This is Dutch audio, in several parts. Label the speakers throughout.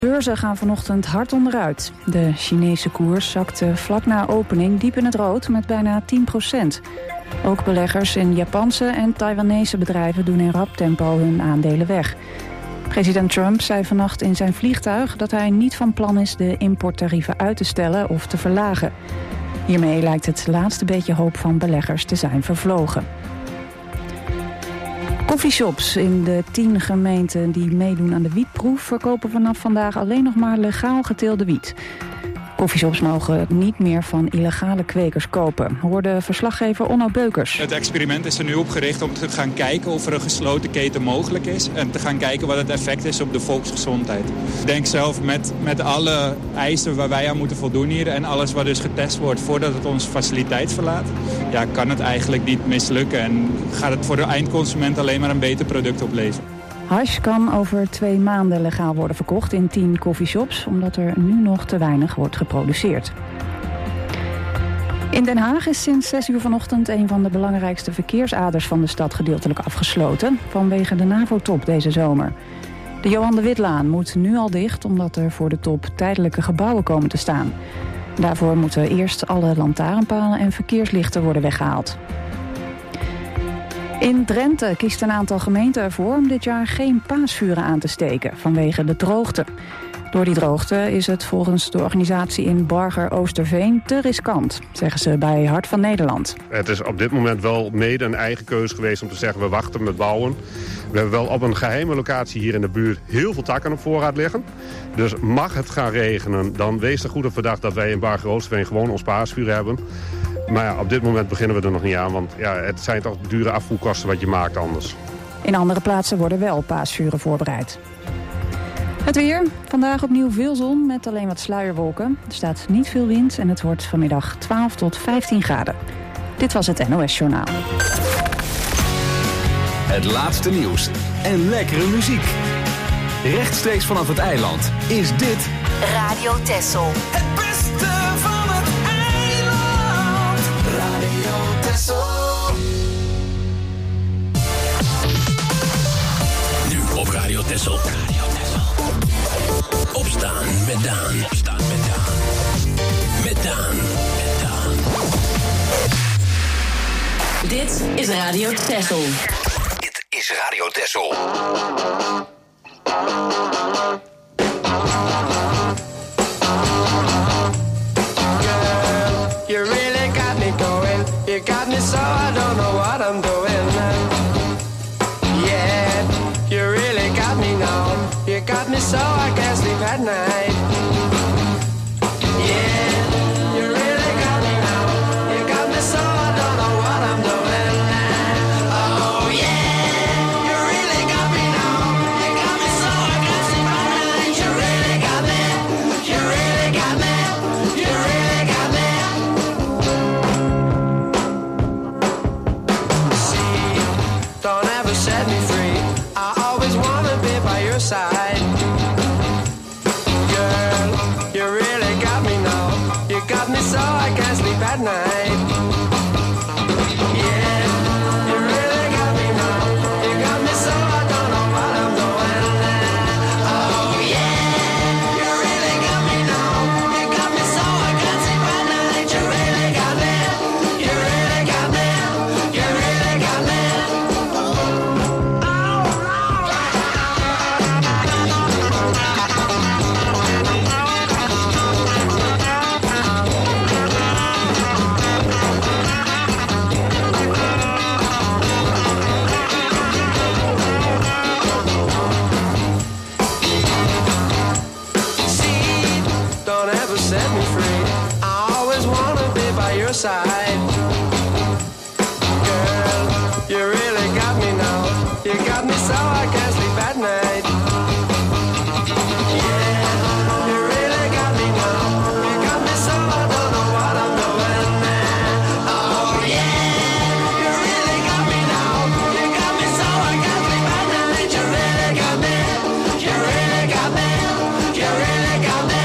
Speaker 1: Beurzen gaan vanochtend hard onderuit. De Chinese koers zakte vlak na opening diep in het rood met bijna 10%. Ook beleggers in Japanse en Taiwanese bedrijven doen in rap tempo hun aandelen weg. President Trump zei vannacht in zijn vliegtuig dat hij niet van plan is de importtarieven uit te stellen of te verlagen. Hiermee lijkt het laatste beetje hoop van beleggers te zijn vervlogen. Coffeeshops in de 10 gemeenten die meedoen aan de wietproef verkopen vanaf vandaag alleen nog maar legaal geteelde wiet. Coffeeshops mogen niet meer van illegale kwekers kopen, hoorde verslaggever Onno Beukers.
Speaker 2: Het experiment is er nu opgericht om te gaan kijken of er een gesloten keten mogelijk is. En te gaan kijken wat het effect is op de volksgezondheid. Ik denk zelf met alle eisen waar wij aan moeten voldoen hier en alles wat dus getest wordt voordat het onze faciliteit verlaat. Ja, kan het eigenlijk niet mislukken en gaat het voor de eindconsument alleen maar een beter product opleveren.
Speaker 1: Hash kan over 2 maanden legaal worden verkocht in 10 coffeeshops, omdat er nu nog te weinig wordt geproduceerd. In Den Haag is sinds 6 uur vanochtend een van de belangrijkste verkeersaders van de stad gedeeltelijk afgesloten, vanwege de NAVO-top deze zomer. De Johan de Witlaan moet nu al dicht, omdat er voor de top tijdelijke gebouwen komen te staan. Daarvoor moeten eerst alle lantaarnpalen en verkeerslichten worden weggehaald. In Drenthe kiest een aantal gemeenten ervoor om dit jaar geen paasvuren aan te steken vanwege de droogte. Door die droogte is het volgens de organisatie in Barger-Oosterveen te riskant, zeggen ze bij Hart van Nederland.
Speaker 3: Het is op dit moment wel mede een eigen keuze geweest om te zeggen we wachten met bouwen. We hebben wel op een geheime locatie hier in de buurt heel veel takken op voorraad liggen. Dus mag het gaan regenen, dan wees er goed op verdacht dat wij in Barger-Oosterveen gewoon ons paasvuur hebben. Maar ja, op dit moment beginnen we er nog niet aan, want ja, het zijn toch dure afvoerkosten wat je maakt anders.
Speaker 1: In andere plaatsen worden wel paasvuren voorbereid. Het weer. Vandaag opnieuw veel zon met alleen wat sluierwolken. Er staat niet veel wind en het wordt vanmiddag 12 tot 15 graden. Dit was het NOS Journaal.
Speaker 4: Het laatste nieuws en lekkere muziek. Rechtstreeks vanaf het eiland is dit
Speaker 5: Radio Texel.
Speaker 6: Het beste van het eiland. Radio Texel.
Speaker 7: Nu op Radio Texel. Opstaan met Daan. Opstaan met Daan. Met Daan. Met Daan.
Speaker 5: Dit is Radio Texel.
Speaker 7: Dit is Radio Texel.
Speaker 6: You really got me going. You got me so I don't know what I'm doing. Yeah, you really got me now. You got me so I can't sleep at night. Yeah, you really got me now. You got me so I don't know what I'm doing. Oh yeah, you really got me now. You got me so I can't sleep at night. You really got me. You really got me. You really got me. See, don't ever set me free. I always wanna be by your side. Girl, you really got me now. You got me so I can't sleep at night. Yeah, you really got me now. You got me so I don't know what I'm doing. Oh yeah, you really got me now. You got me so I can't sleep at night. You really got me. You really got me. You really got me. See, don't ever set me free. I always wanna be by your side. Girl, you really got me now. You got me so I can't sleep at night. Yeah, you really got me now. You got me so I don't know what I'm doing. Oh yeah, you really got me now. You got me so I can't sleep at night. You really got me. You really got me. You really got me.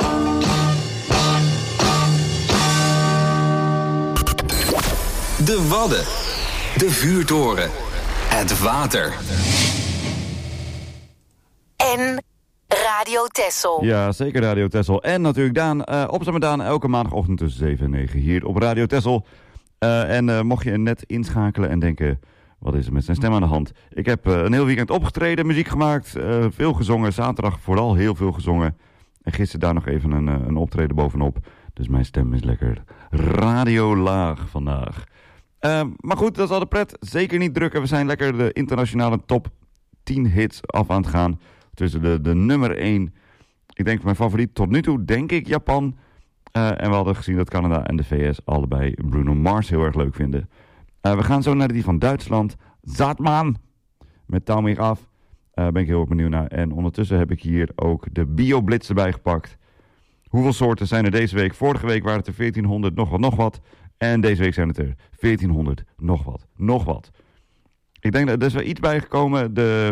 Speaker 4: de Wadden, de vuurtoren, het water.
Speaker 5: En Radio Radio Texel.
Speaker 8: Ja, zeker Radio Texel. En natuurlijk Daan, Opstaan met Daan, elke maandagochtend tussen 7 en 9 hier op Radio Texel. Mocht je net inschakelen en denken, wat is er met zijn stem aan de hand? Ik heb een heel weekend opgetreden, muziek gemaakt, veel gezongen. Zaterdag vooral heel veel gezongen. En gisteren daar nog even een optreden bovenop. Dus mijn stem is lekker radiolaag vandaag. Maar goed, dat is al de pret. Zeker niet druk. En we zijn lekker de internationale top 10 hits af aan het gaan. Tussen de nummer 1. Ik denk mijn favoriet tot nu toe, denk ik, Japan. En we hadden gezien dat Canada en de VS allebei Bruno Mars heel erg leuk vinden. We gaan zo naar die van Duitsland. Zatman. Met Taal Mich af. Ben ik heel erg benieuwd naar. En ondertussen heb ik hier ook de BioBlitz erbij gepakt. Hoeveel soorten zijn er deze week? Vorige week waren het er 1400 nog wat. En deze week zijn het er 1400 nog wat. Ik denk dat er is wel iets bijgekomen.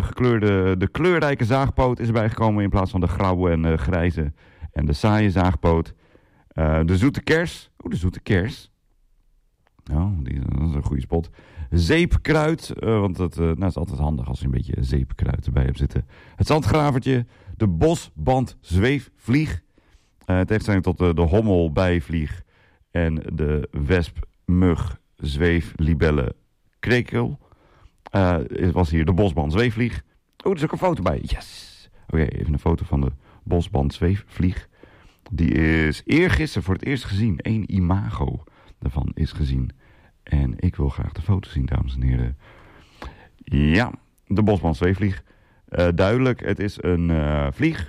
Speaker 8: De kleurrijke zaagpoot is erbij gekomen in plaats van de grauwe en grijze en de saaie zaagpoot. De zoete kers. De zoete kers. Oh, dat is een goede spot. Zeepkruid, want dat is altijd handig als je een beetje zeepkruid erbij hebt zitten. Het zandgravertje. De bosband zweefvlieg. Tegenstelling tot de hommelbijvlieg en de wesp, mug, zweef, libelle, krekel. Was hier de bosband zweefvlieg. Oh, er is ook een foto bij. Yes! Oké, even een foto van de bosband zweefvlieg. Die is eergisteren voor het eerst gezien. 1 imago daarvan is gezien. En ik wil graag de foto zien, dames en heren. Ja, de bosband zweefvlieg. Duidelijk, het is een vlieg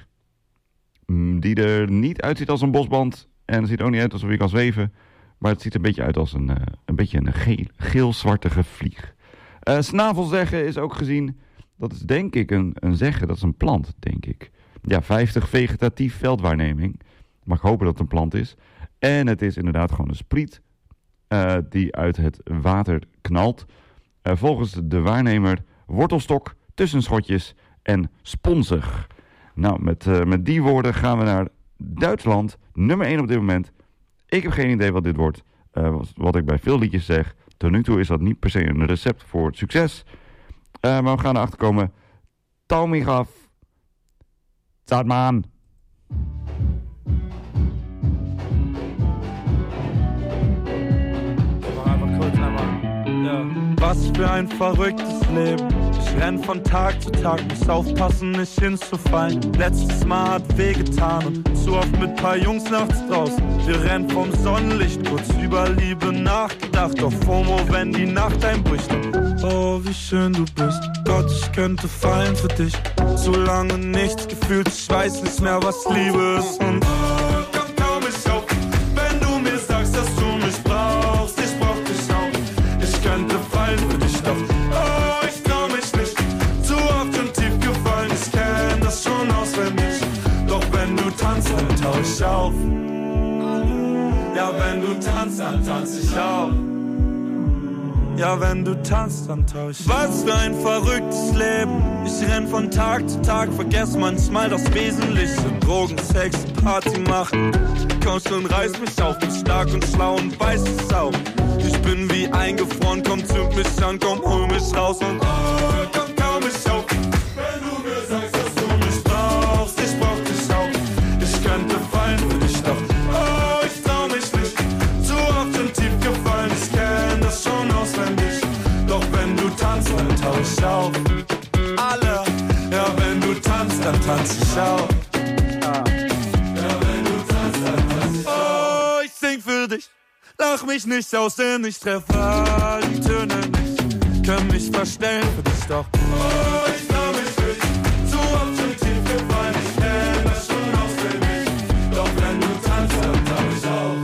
Speaker 8: die er niet uitziet als een bosband. En het ziet ook niet uit alsof je kan zweven. Maar het ziet er een beetje uit als een geel-zwartige vlieg. Snavelzeggen is ook gezien. Dat is denk ik een zeggen, dat is een plant, denk ik. Ja, 50 vegetatief veldwaarneming. Mag ik hopen dat het een plant is. En het is inderdaad gewoon een spriet die uit het water knalt. Volgens de waarnemer wortelstok, tussenschotjes en sponsig. Nou, met die woorden gaan we naar Duitsland. Nummer 1 op dit moment. Ik heb geen idee wat dit wordt. Wat ik bij veel liedjes zeg. Tot nu toe is dat niet per se een recept voor het succes. Maar we gaan erachter komen. Taal mich af. Zatman.
Speaker 9: Was für ein verrücktes Leben. Ich renn von Tag zu Tag, muss aufpassen, nicht hinzufallen. Letztes Mal hat wehgetan und zu oft mit paar Jungs nachts draußen. Wir rennen vom Sonnenlicht, kurz über Liebe nachgedacht. Auf FOMO, wenn die Nacht einbricht. Oh, wie schön du bist. Gott, ich könnte fallen für dich. So lange nichts gefühlt, ich weiß nicht mehr, was Liebe ist. Und oh, komm kaum mich auf, wenn du mir sagst, dass du mich brauchst. Ich brauch dich auch. Ich könnte fallen für dich, doch oh, ich trau mich nicht. Zu oft schon tief gefallen, ich kenn das schon auswendig. Doch wenn du tanzt, dann tauch ich auf. Ja, wenn du tanzt, dann tanz ich auf. Ja, wenn du tanzt, dann tauch ich. Was für ein verrücktes Leben. Ich renn von Tag zu Tag, vergess manchmal das Wesentliche. Drogen, Sex, Party machen. Komm schon, reiß mich auf, bin stark und schlau und weiß es auch. Ich bin wie eingefroren, komm, zünd mich an, komm, hol mich raus und oh, komm, kaum mich auf. Wenn du mir sagst, dass du mich brauchst, ich brauch dich auch. Ich könnte fallen für dich, doch oh, ich trau mich nicht. Zu oft schon tief gefallen, ich kenn das schon auswendig. Doch wenn du tanzt, dann tauch ich auf. Alle, ja, wenn du tanzt, dann tanz ich auf. Ja, wenn du tanzt, dann tanz ich auf. Oh, ich sing für dich. Lach mich nicht aus, denn ich treffe die Töne nicht. Können mich verstellen für dich, doch oh, ich trau mich nicht. Zu oft schon tief gefallen, ich kenn das schon auswendig. Doch wenn du tanzt, dann tauch ich auf.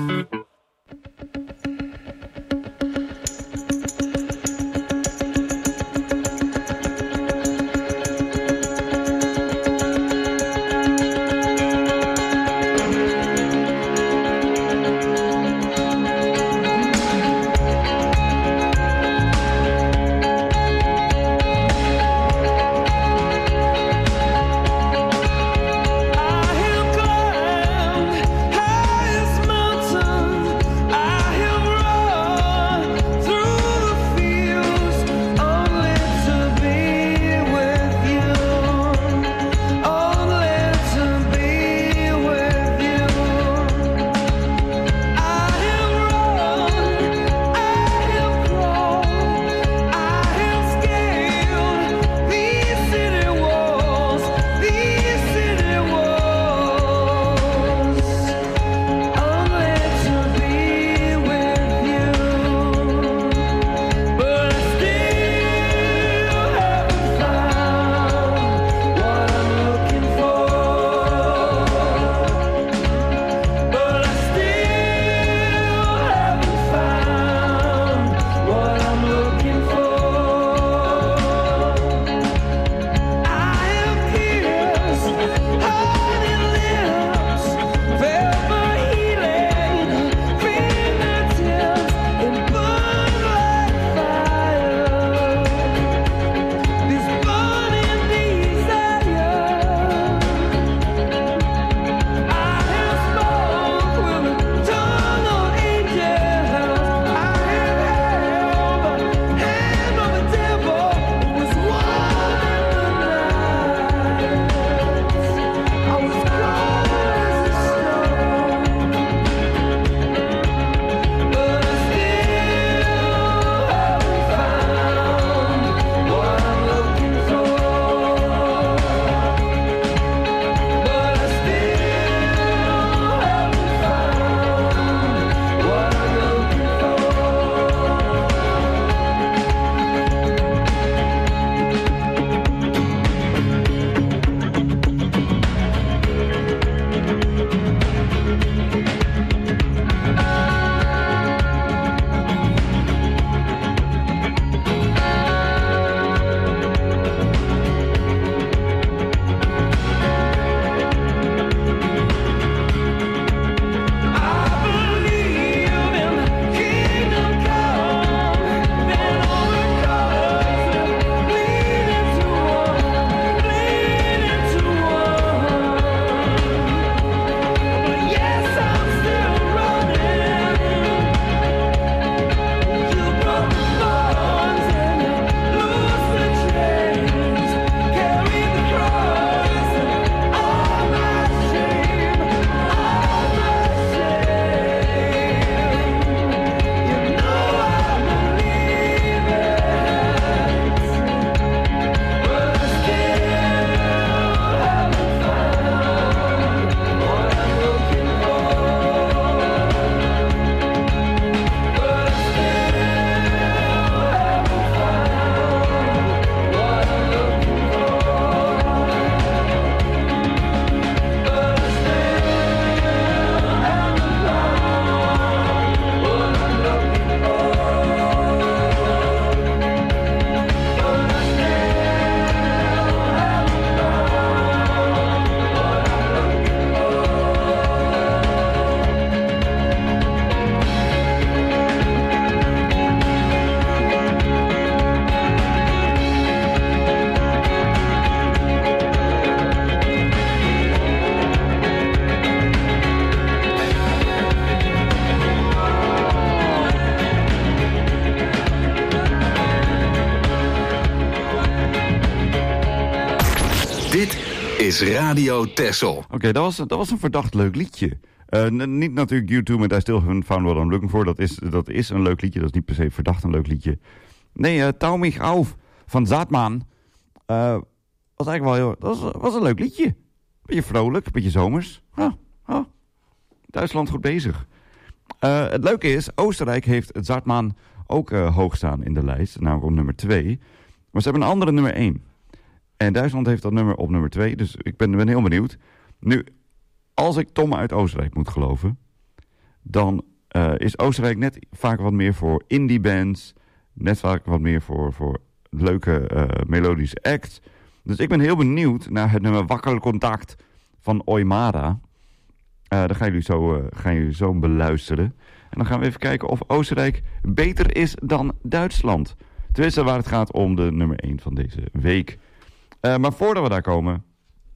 Speaker 4: is Radio Texel.
Speaker 8: Oké, dat was een verdacht leuk liedje. Niet natuurlijk U2 met I Still Haven't Found What I'm Looking For. Dat is een leuk liedje, dat is niet per se verdacht een leuk liedje. Nee, Tau mich auf van Zaatman was eigenlijk wel heel... Dat was een leuk liedje. Beetje vrolijk, beetje zomers. Duitsland goed bezig. Het leuke is, Oostenrijk heeft het Zaatman ook hoog staan in de lijst. Namelijk op nummer 2. Maar ze hebben een andere nummer 1. En Duitsland heeft dat nummer op nummer 2. Dus ik ben heel benieuwd. Nu, als ik Tom uit Oostenrijk moet geloven... dan is Oostenrijk net vaak wat meer voor indie bands. Net vaak wat meer voor leuke melodische acts. Dus ik ben heel benieuwd naar het nummer Wackelkontakt van Oimara. Dat gaan jullie zo beluisteren. En dan gaan we even kijken of Oostenrijk beter is dan Duitsland. Tenminste waar het gaat om de nummer 1 van deze week. Maar voordat we daar komen...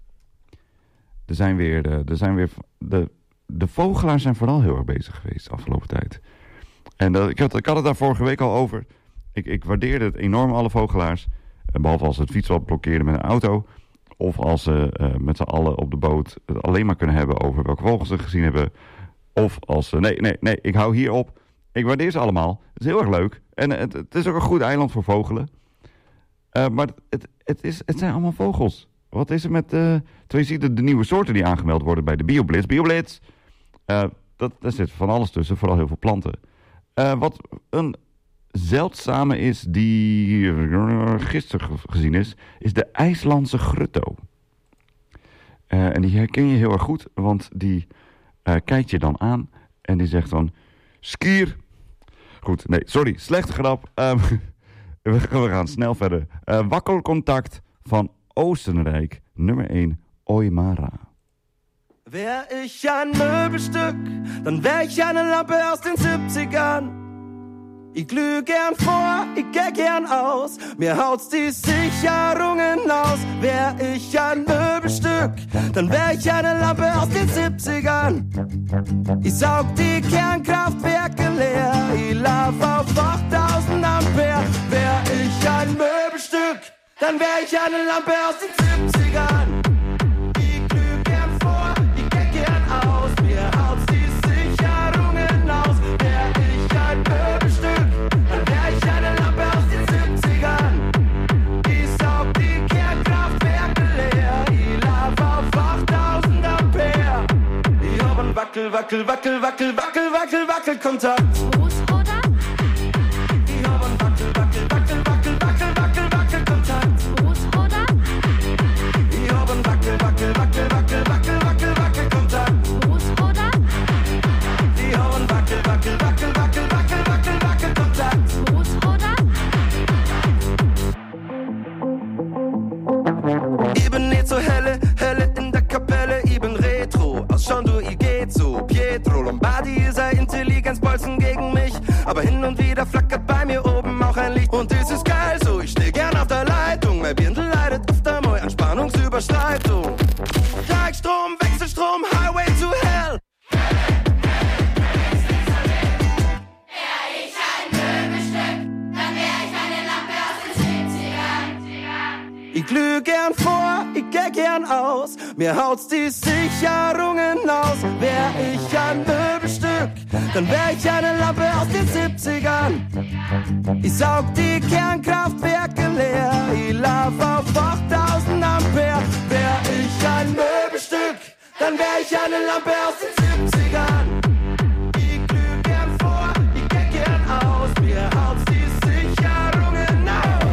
Speaker 8: De vogelaars zijn vooral heel erg bezig geweest de afgelopen tijd. En ik had het daar vorige week al over. Ik waardeerde het enorm, alle vogelaars. Behalve als ze het fietspad blokkeerden met een auto. Of als ze met z'n allen op de boot het alleen maar kunnen hebben over welke vogels ze gezien hebben. Of als ze... Nee, ik hou hier op. Ik waardeer ze allemaal. Het is heel erg leuk. En het is ook een goed eiland voor vogelen. Maar het zijn allemaal vogels. Wat is er met... Terwijl je ziet de nieuwe soorten die aangemeld worden bij de BioBlitz. BioBlitz! Daar zit van alles tussen, vooral heel veel planten. Wat een zeldzame is die gisteren gezien is de IJslandse grutto. En die herken je heel erg goed, want die kijkt je dan aan en die zegt dan... Skier! Goed, nee, sorry, slechte grap. We gaan snel verder. Wackelkontakt van Oostenrijk, nummer 1, Oimara.
Speaker 10: Wär ich ein Möbelstück, dann wär ich eine Lampe aus den 70ern. Ich glüh gern vor, ich geh gern aus, mir haut's die Sicherungen aus. Wär ich ein Möbelstück, dann wär ich eine Lampe aus den 70ern. Ich saug die Kernkraftwerke leer, ich lauf auf 8000 Ampere. Wär ich ein Möbelstück, dann wär ich eine Lampe aus den 70ern. Ich glüh gern vor, ich geh gern aus, mir haut's die Sicherungen aus. Wär ich ein Möbelstück, dann wär ich eine Lampe aus den 70ern. Ich saug die Kernkraftwerke leer, ich lauf auf 8000 Ampere. Ich hab ein Wackelkontakt. Ich bin nicht so helle in der Kapelle, ich bin Retro, aus Schando, ich geht so, Pietro Lombardi ist ein Intelligenzbolzen gegen mich, aber hin und wieder flackert bei mir oben auch ein Licht und das ist geil so, ich steh gern auf der Leitung, mein Birndl leidet öfter mal an Spannungsüberschreitung. Gleichstrom, Wechselstrom, Highway to Hell. Ich glüh gern vor, ich geh gern aus, mir haut's die Sicherungen aus. Wär ich ein Möbelstück, dann wär ich eine Lampe aus den 70ern. Ich saug die Kernkraftwerke leer, ich lauf auf 8000 Ampere. Wär ich ein Möbelstück, dann wär ich eine Lampe aus den 70ern. Ich glüh gern vor, ich geh gern aus, mir haut's die Sicherungen aus.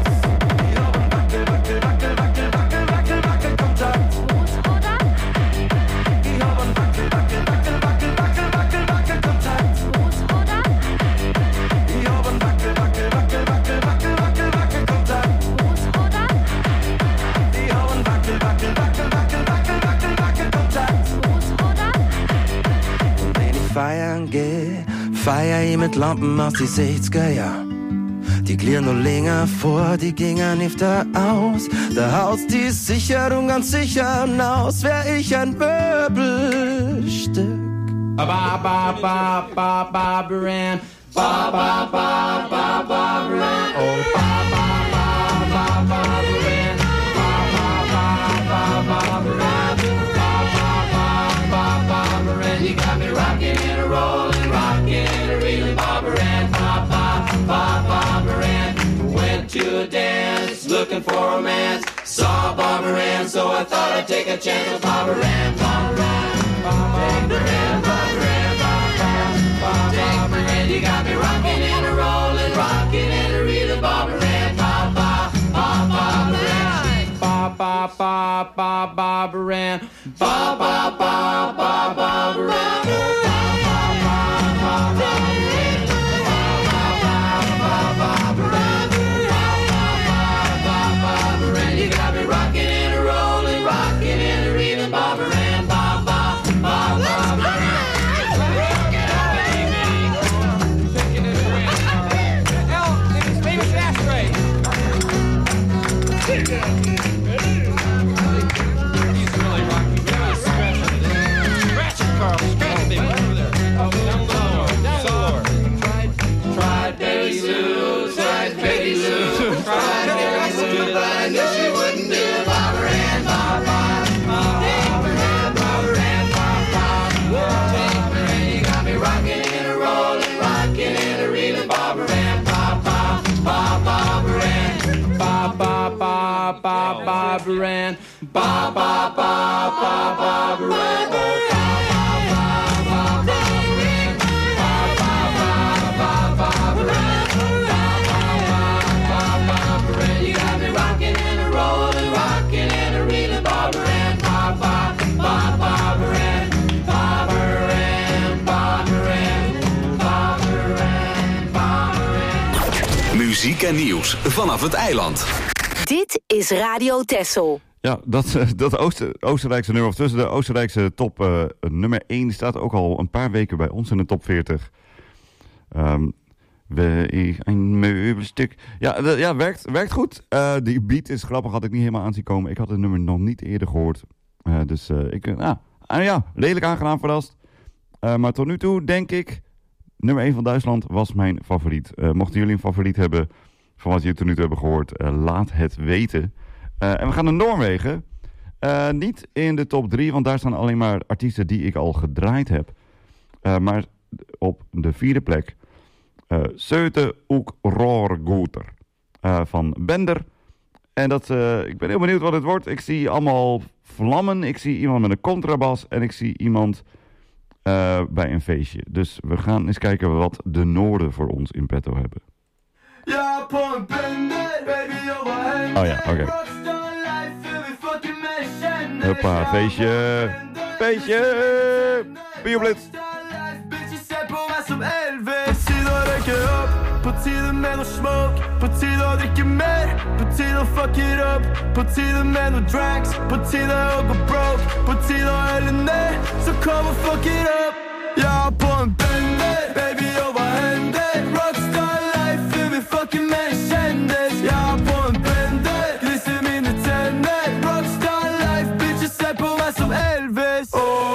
Speaker 10: Feiern geh, feier ich mit Lampen aus die 60er Jahr. Die glieren nur länger vor, die gingen nicht da aus. Da haut's die Sicherung ganz sicher aus. Wär ich ein Möbelstück. Ba ba ba ba ba Baran. Ba ba ba ba ba Baran. Oh ba ba ba ba ba Baran. Ba ba ba ba ba Baran.
Speaker 6: looking for romance. Saw Barbara Ann, so I thought I'd take a chance with Barbara Ann. Barbara Ann, Barbara Ann, Barbara Ann, Barbara Ann. You got me rocking and a rolling, rocking and a reeling. Barbara Ann, Barbara Ann, Barbara Ann, Barbara Ann. You got me rocking and a rolling, rocking and a reeling. Barbara Ann, Barbara Ann. Taking it away. Hell, it's famous ashtray. He's really rocking. Really scratching it. Scratch it, Carl. Scratch it, baby. Over there. Oh, down lower. Down lower. Tried Betty Lou. Tried Betty Lou. Tried Betty Lou. But I knew she wouldn't do it. Barbara Ann, Barbara Ann, Barbara Ann, Barbara Ann. You got me rocking and a rolling, rocking and a reeling. Barbara Ann, Barbara Ann, Barbara Ann, Barbara Ann. You got me rocking and a rolling, rocking and a reeling. Barbara Ann, Barbara Ann, Barbara Ann, Barbara Ann, Barbara Ann.
Speaker 4: Muziek en nieuws vanaf het eiland.
Speaker 5: Dit is Radio Texel.
Speaker 8: Ja, dat Oostenrijkse nummer, of tussen de Oostenrijkse top nummer 1... staat ook al een paar weken bij ons in de top 40. Een meubelstuk. Ja, werkt goed. Die beat is grappig, had ik niet helemaal aan zien komen. Ik had het nummer nog niet eerder gehoord. Dus redelijk aangenaam verrast. Maar tot nu toe denk ik, nummer 1 van Duitsland was mijn favoriet. Mochten jullie een favoriet hebben van wat jullie tot nu toe hebben gehoord, laat het weten. En we gaan naar Noorwegen. Niet in de top 3, want daar staan alleen maar artiesten die ik al gedraaid heb. Maar op de 4e plek Söte ook Roorgoeder van Bender. En ik ben heel benieuwd wat het wordt. Ik zie allemaal vlammen. Ik zie iemand met een contrabas. En ik zie iemand bij een feestje. Dus we gaan eens kijken wat de Noorden voor ons in petto hebben.
Speaker 10: Ja, på en Bender, baby, jag var henne.
Speaker 8: Oh ja, oké.
Speaker 10: Rockstar life, för vi fucking med känner.
Speaker 8: Hoppa, feestje. Feestje! Bioblitz.
Speaker 10: Bitches ser på mig som Elvis. På tide att röka upp, på tide med nåt smoke. På tide att dricka mer, på tide att fuck it up. På tide med nåt drinks, på tide att gå broke. På tide att öla ner, så kom och fuck it up. Ja, på en Bender, baby, jag var henne. Rockstar life, för vi fucking med kändis. Ja, på en Bender, gliser mina tänder. Rockstar life, bitches ser på mig som Elvis.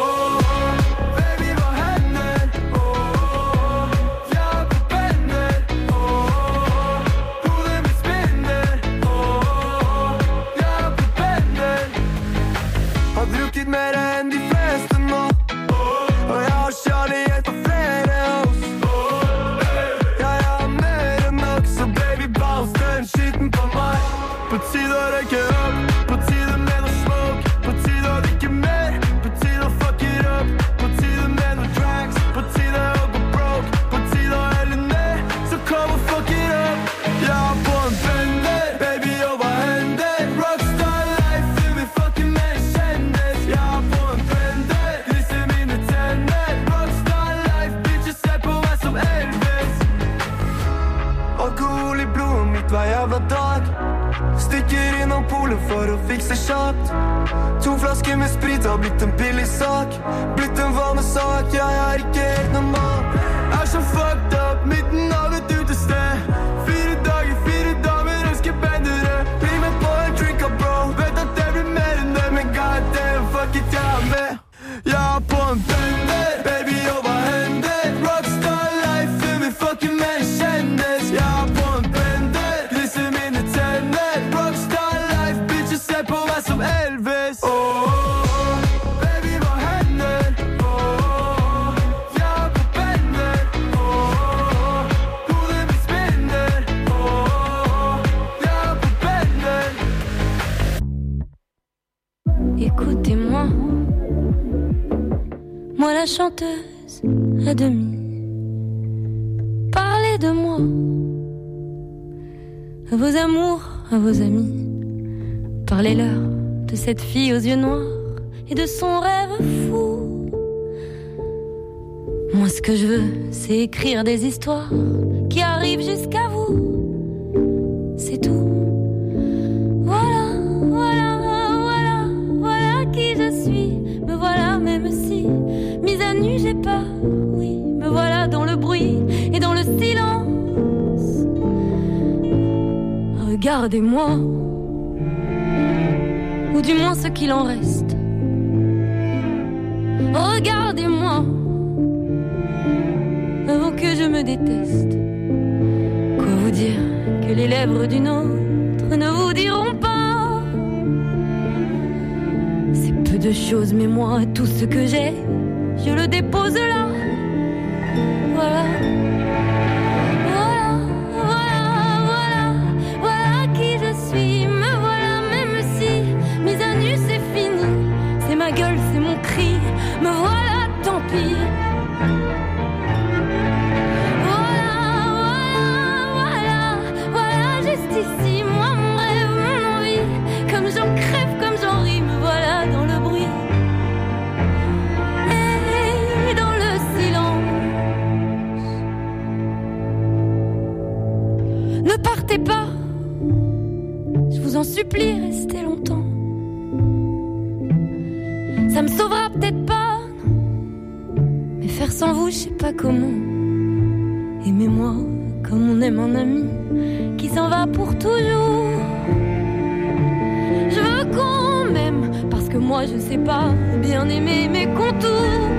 Speaker 10: Mer än de flesta nå. Och jag har kärlek på flera oss. Ja, jag har mer än också, baby, bounce den skiten på mig. På tid att räcka upp, på tiden med nåt smoke. På tid att dricka mer, på tid att fuck it up. På tiden med nåt drinks, på tiden att gå broke. På tid att öla ner, så kom och fuck it up. Jag på en Bender, baby, jag var henne. Rockstar life, för vi fucking med kändis. Jag på en Bender, gliser mina tänder. Rockstar life, bitches ser på mig som Elvis. Alkohol i blodet mitt hver jävla dag. Stikker innom polen for å fikse kjapt. 2 flasker med sprit har blitt en billig sak. Blitt en vanesak, jeg er ikke helt normal. Er så fucked up, midten av et utested. 4 dager, 4 damer, ønsker bendere. Bli med på en drink up, bro. Vet at det blir mer enn det, men goddamn, fuck it, jeg er med. Jeg er på en Bender, baby, jeg var henne. Rockstar life, for vi fucking med kjendis. Jeg er på en Bender, gliser mine tenner. Rockstar life, bitches ser på meg som Elvis. Baby, var henne. Jeg er på Bender.
Speaker 11: moi la chanteuse à demi. Parlez de moi, à vos amours, à vos amis. Parlez-leur de cette fille aux yeux noirs et de son rêve fou. Moi ce que je veux, c'est écrire des histoires qui arrivent jusqu'à vous. C'est tout. Voilà, voilà, voilà, voilà qui je suis. Me voilà même si, mise à nu j'ai peur. Oui, me voilà dans le bruit et dans le silence. Regardez-moi, ou du moins ce qu'il en reste. Regardez-moi, avant que je me déteste. Quoi vous dire que les lèvres d'une autre ne vous diront pas? C'est peu de choses, mais moi, tout ce que j'ai, je le dépose là. Voilà. Voilà, voilà, voilà, voilà qui je suis. Me voilà même si, mise à nu c'est fini. C'est ma gueule, c'est mon cri. Me voilà, tant pis. Ici, moi, mon rêve, mon envie. Comme j'en crève, comme j'en ris, me voilà dans le bruit et dans le silence. Ne partez pas, je vous en supplie, restez longtemps. Ça me sauvera peut-être pas, non. Mais faire sans vous, je sais pas comment. Aimez-moi comme on aime un ami qui s'en va pour toujours. Je veux qu'on m'aime, parce que moi je sais pas bien aimer mes contours.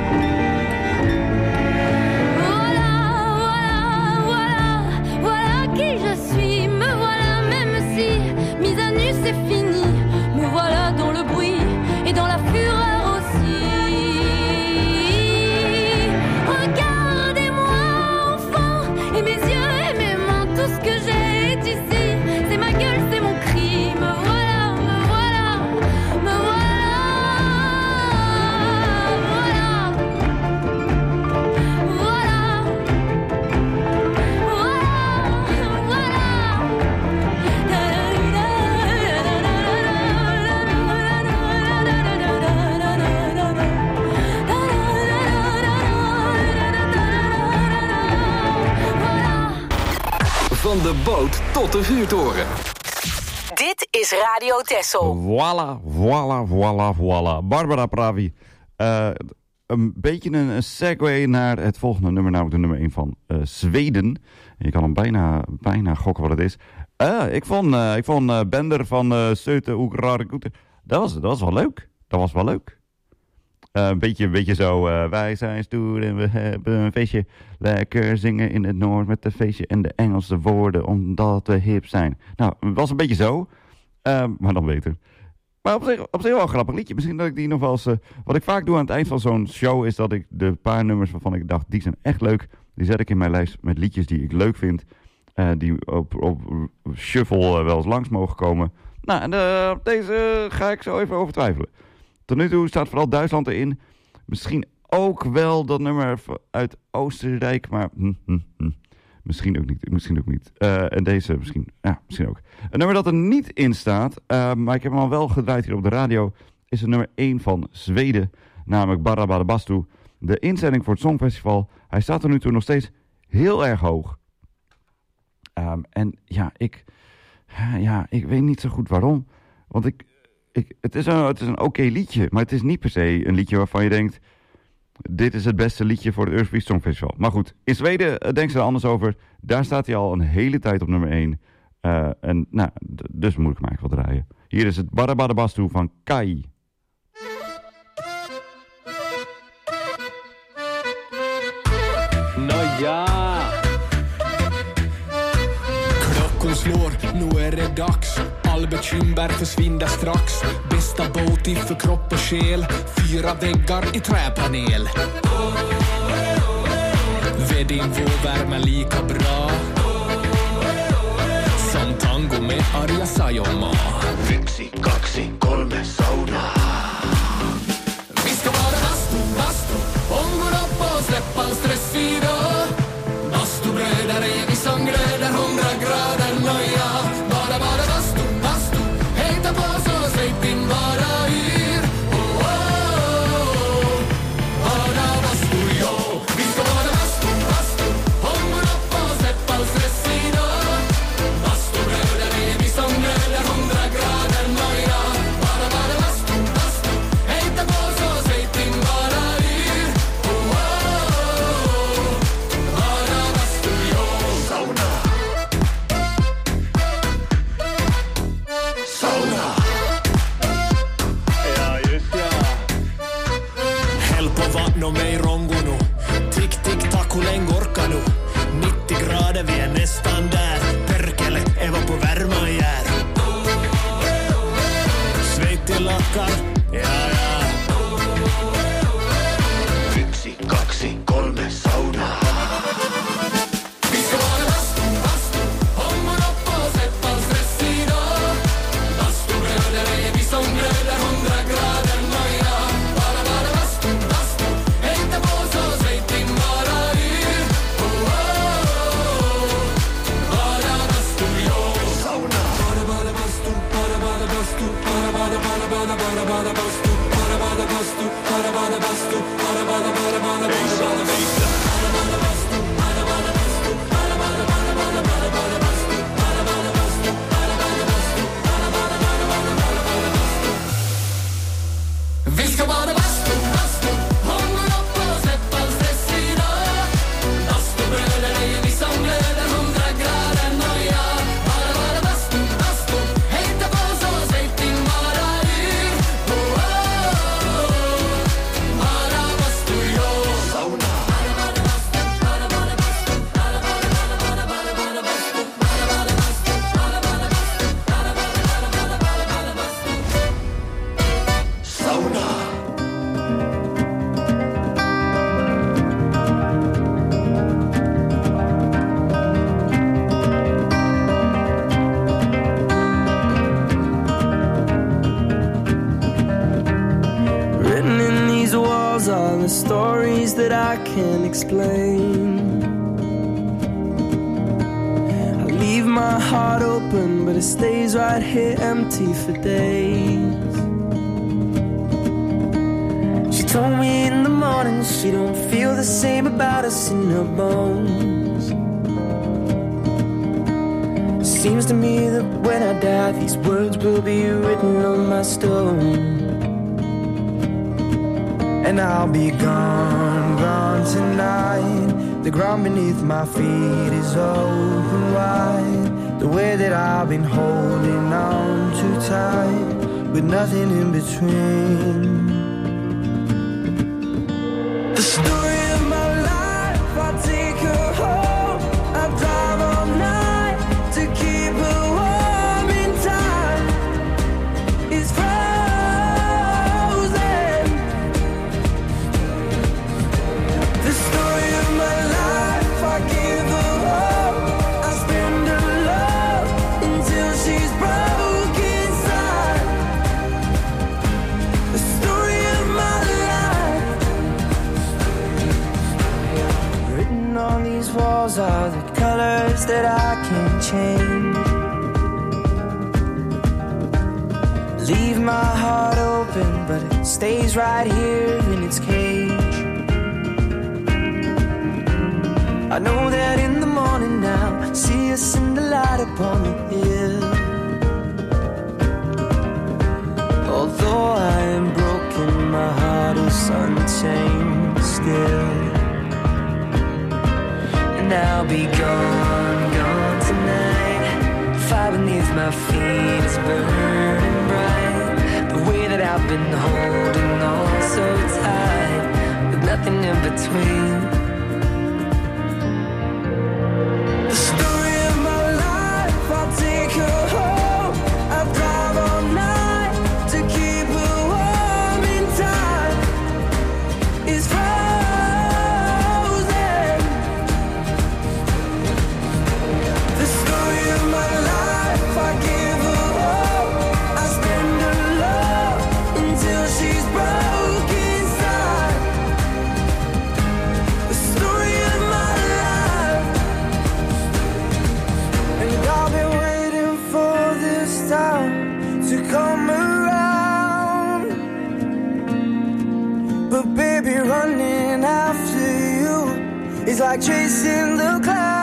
Speaker 11: Voilà, voilà, voilà, voilà qui je suis. Me voilà même si, mise à nu c'est fini. Me voilà dans le bruit et dans la fureur aussi. Regardez-moi enfant, et mes yeux et mes mains, tout ce que j'ai. C'est ma gueule, c'est mon cri. Me voilà, me voilà, me voilà, voilà, voilà,
Speaker 4: Van de boot tot de vuurtoren.
Speaker 5: Dit is Radio Texel.
Speaker 8: Voilà, voilà, voilà, voilà. Barbara Pravi. Een beetje een segue naar het volgende nummer, namelijk de nummer 1 van Zweden. Je kan hem bijna gokken wat het is. Ik vond Bender van Söte Oekrare Goeter. Dat was wel leuk. Dat was wel leuk. Een beetje zo, wij zijn stoer en we hebben een feestje. Lekker zingen in het Noord met een feestje en de Engelse woorden, omdat we hip zijn. Nou, het was een beetje zo, maar dan beter. Maar op zich wel een grappig liedje. Misschien dat ik die nog wel eens... wat ik vaak doe aan het eind van zo'n show is dat ik de paar nummers waarvan ik dacht, die zijn echt leuk. Die zet ik in mijn lijst met liedjes die ik leuk vind. Die op shuffle wel eens langs mogen komen. Nou, en deze ga ik zo even over twijfelen. Tot nu toe staat vooral Duitsland erin. Misschien ook wel dat nummer uit Oostenrijk, maar misschien ook niet. En deze misschien ook. Een nummer dat er niet in staat, maar ik heb hem al wel gedraaid hier op de radio, is het nummer 1 van Zweden, namelijk Barra Bastu. De inzending voor het Songfestival. Hij staat er nu toe nog steeds heel erg hoog. En ik weet niet zo goed waarom. Want het is een oké liedje, maar het is niet per se een liedje waarvan je denkt, dit is het beste liedje voor het Eurovisie Songfestival. Maar goed, in Zweden denken ze er anders over. Daar staat hij al een hele tijd op nummer 1. Dus moet ik hem eigenlijk wel draaien. Hier is het Barra Bastu van Kai.
Speaker 12: Nåja! Klockan slår, nu är det dags. All bekymmer försvinner strax. Bästa båt för kropp och själ. 4 väggar i träpanel. Vedin får värma lika bra som tango med Arja Saijonmaa. 1, 2, 3 sauna. Vi ska vara bastu, bastu, vattnet mig rongono. Tick, tick, tack, hur länge orkar nu? 90 grader, vi är nästan där. Perkele, Eva på värma jär. Sveittilakkar, ja.
Speaker 6: 1, 2, 3, sauna.
Speaker 10: The stories that I can't explain. I leave my heart open, but it stays right here empty for days. She told me in the morning she don't feel the same about us in her bones. Seems to me that when I die, these words will be written on my stone. And I'll be gone, gone tonight. The ground beneath my feet is open wide. The way that I've been holding on too tight, with nothing in between. The story of my life, I take her home. I drive all night to keep her warm in time. It's walls are the colors that I can't change. Leave my heart open, but it stays right here in its cage. I know that in the morning now, I see us in the light upon the hill. Although I am broken, my heart is unchained still. And I'll be gone, gone tonight. Fire beneath my feet is burning bright. The way that I've been holding on so tight, with nothing in between. The story of my life, I'll take her home. I'll drive all night to keep her warm in time. It's it's like chasing the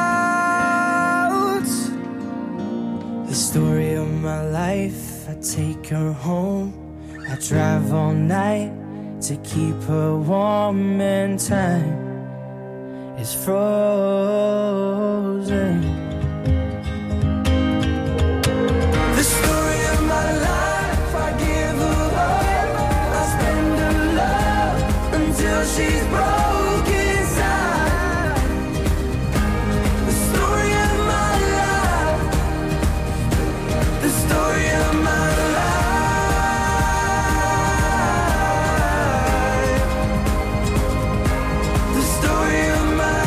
Speaker 10: clouds. The story of my life, I take her home. I drive all night to keep her warm, and time is frozen. The story of my life, I give her up. I spend her love until
Speaker 6: she's broke inside. The story of my life. The story of my life. The story of my